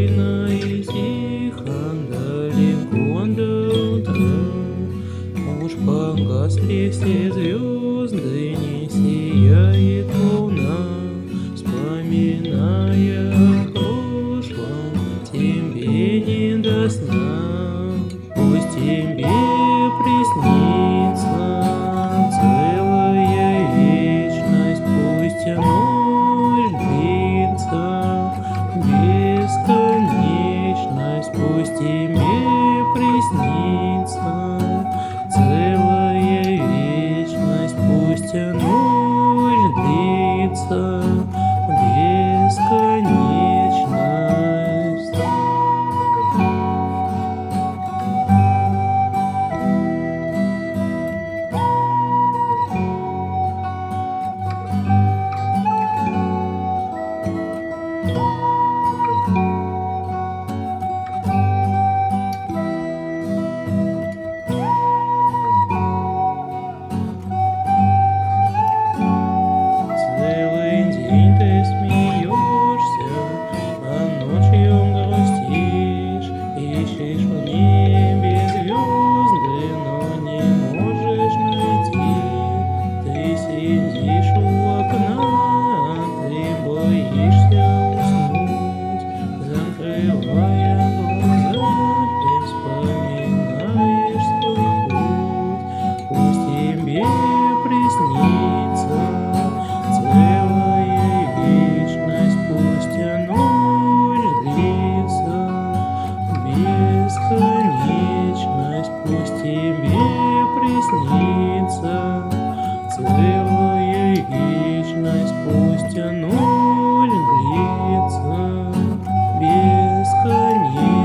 спокойно и тихо, далеко до утра. Уж погасли все звезды, не сияет луна, вспоминая о прошлом, тебе не до сна. Пусть тебе приснится целая вечность, пусть ночь длится бесконечность, пусть тебе приснится целая вечность, пусть ночь длится бесконечность. Целый день ты смеешься, а ночью грустишь, ищешь в небе звезды, но не можешь найти. Ты сидишь у окна, ты боишься уснуть, закрывая глаза, ты вспоминаешь свой путь. Пусть тебе приснится целая вечность, пусть ночь длится бесконечность, пусть тебе приснится целая вечность, пусть ночь длится бесконечность.